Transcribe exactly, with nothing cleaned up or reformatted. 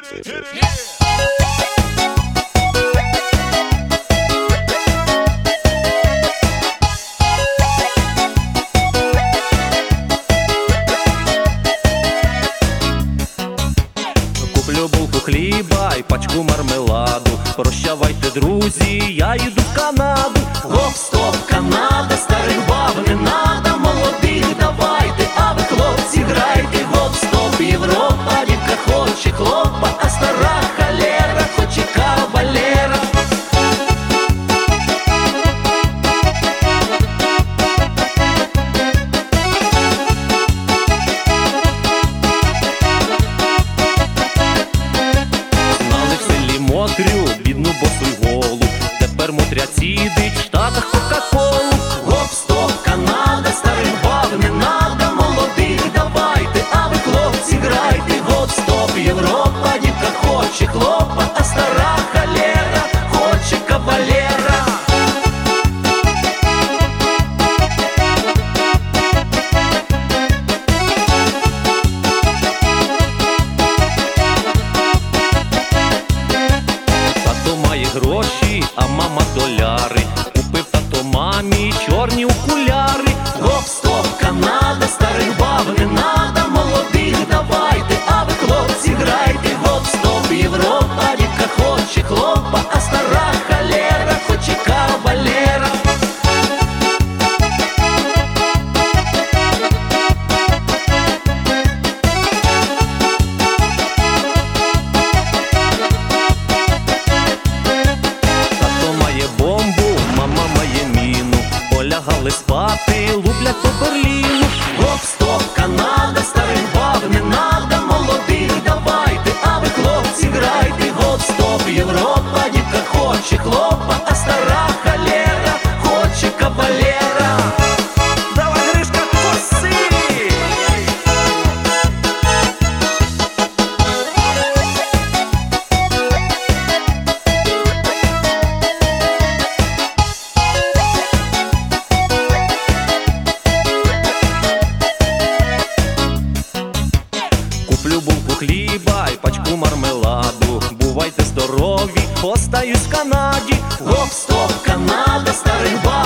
Куплю булку хліба і пачку мармеладу. Прощавайте, друзі, я їду в Канаду. Гоп-стоп, Канада, старих баб не надо, молодих давайте, а ви, хлопці, грайте. Гоп-стоп, Європа, дівка хоче хлопа, а стара холера хоче кавалера. Знали в селі Мотрю, бідну босу й голу. Тепер Мотря цідить в Штатах Кока-Колу. Гоп-стоп, Канада, старих баб не надо, молодих давайте, а ви, хлопці, грайте. Гоп-стоп, Європа, дівка хоче хлопа, а стара холера хоче кавалера. Тато має гроші, а мама доляри. Купив тато мамі чорні окуляри. Гоп-стоп, Канада, старих баб не надо, молодих давайте, а ви, хлопці, грайте. Гоп-стоп, Європа, дівка хоче хлопа, а стара холера хоче кавалера. Тато має бомбу, мама має міну. Полягали спати, луплять по Берліну. Гоп-стоп, Канада, старих баб не надо, молодих давайте, а ви, хлопці, грайте. Гоп-стоп, Європа, дівка хоче хлопа, а стара холера хоче кавалера. Давай, Гришка, коси! Куплю булку хліба і пачку мармеладу. Бувайте здорові, остаюсь в Канаді. Гоп-стоп, Канада, старих баб